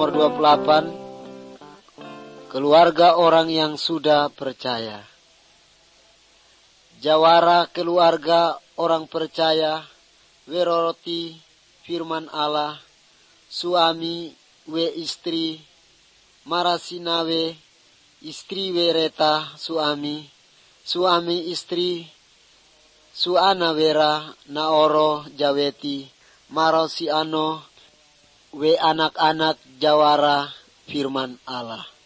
nomor 28, keluarga orang yang sudah percaya. Jawara keluarga orang percaya, weroroti firman Allah, suami we istri, marasinawe istri we reta suami, suami istri, suana wera naoro jaweti, maro si ano we anak-anak jawara firman Allah.